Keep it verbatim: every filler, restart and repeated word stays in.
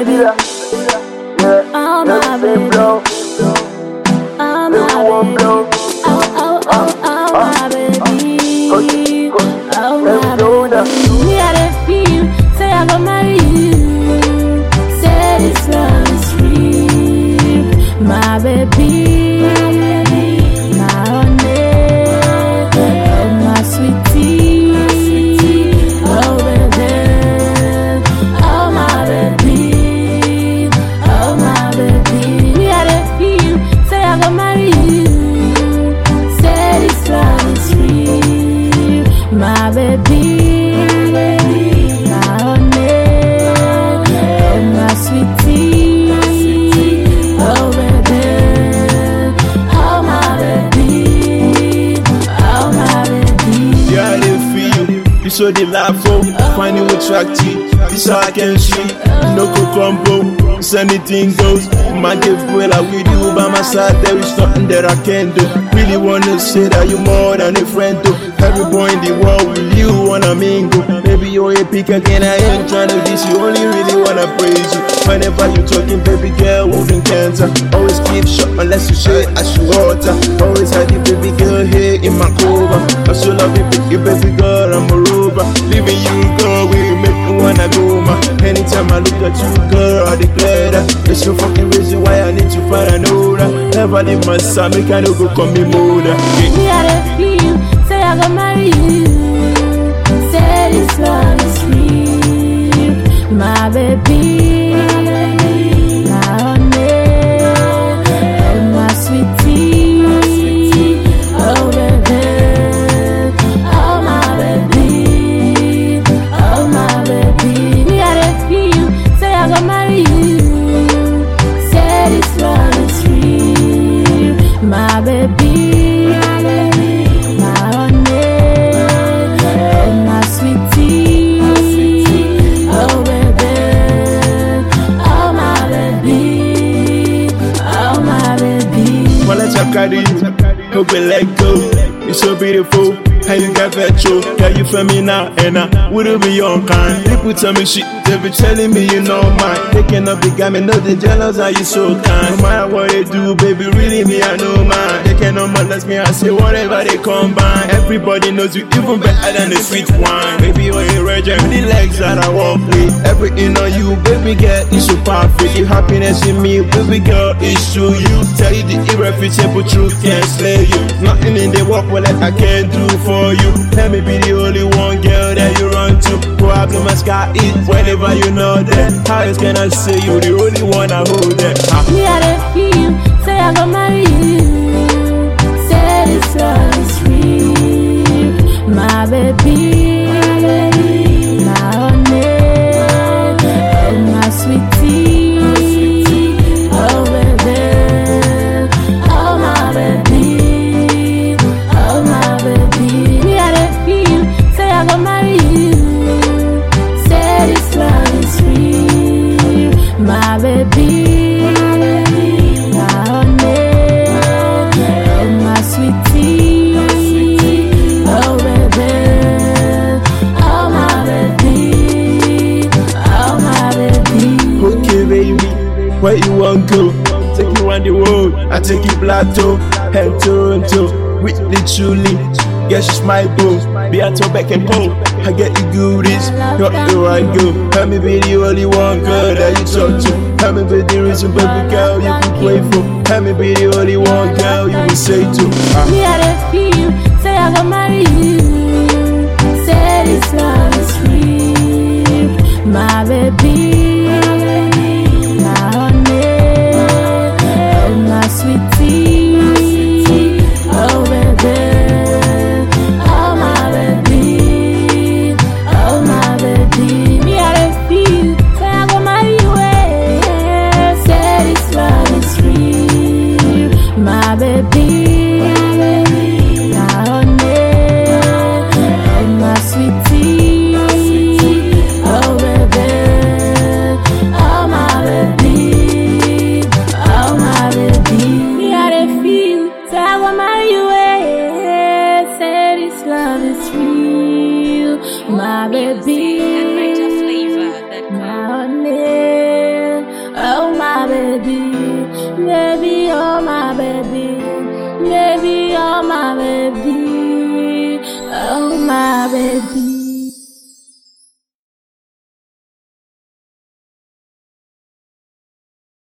baby. Oh my baby. Oh my baby. Oh oh oh oh my baby. Oh my baby. Me I dey feel say I go marry you. Say this love is real, my baby. My baby, my honey, oh my sweetie, oh baby, oh my baby, oh my baby. Yeah, I dey feel you, you so dey laugh, oh, find you attractive, this how I can see, no go crumble, this anything goes, man give well I with you by my side, there is nothing that I can do, really wanna say that you're more than a friend though. Every boy in the world with you wanna mingle. Maybe you're a pick again, I ain't trying to diss you, only really wanna praise you. Whenever you talking, baby girl, moving cancer. Always keep short unless you shade as you water. Always had the baby girl here in my cover. I so love you, baby, baby girl, I'm a rover. Leaving you, girl, will make me wanna go, ma. Anytime I look at you, girl, I declare that there's no fucking reason why I need to find an older. Never leave my side, make I no go call me mother. Me I dey feel say I go marry you. Say this love is real, my baby, my honey, oh my sweetie, oh baby, oh my baby, oh my baby. Me I dey feel say I go marry you. Say this love is real, my baby. Carry you, hope we let go. You're so beautiful, and you got petrol. Girl, you feel me now, and I wouldn't be your kind. People tell me shit, they be telling me you know mine. They cannot be got me, no, they jealous, are you so kind? No matter what they do, baby, really me, I know mine. They cannot molest me, I say whatever they combine. Everybody knows you even better than the sweet wine. Baby, you're a regent, the legs that I walk with. Everything on you, baby girl, is so perfect. Your happiness in me, baby girl, is true. You tell you the irrefutable truth can't slay you. Nothing in the world that I can't do for you. Let me be the only one girl that you run to. Problem my sky is whenever you know that. How else can I say you the only one I hold that? Ah. Me I dey feel say I go marry you. Say this love is real, my baby, my honey, oh my sweetie, oh baby, oh my baby, oh my baby. Me I dey feel say I go marry you. Say this love is real, my baby. Where you want go? Take you around the world, I take you plateau and Toronto, with the truly. Guess she's my boo, be at your back and home. I get you goodies, you're the right girl. Tell me be the only one girl that you talk to. Tell me be the reason, baby girl, you can pray for. Tell me be the only one girl you will say to. uh. Me I dey feel, say I go marry you. Say this love is real, my baby. My baby, my honey, oh my sweetie, oh baby, oh my baby, oh my baby. Me I dey feel, say I want marry you, eh? Say this love is real, my baby, my honey. baby, oh my baby, baby, oh my baby, oh my baby.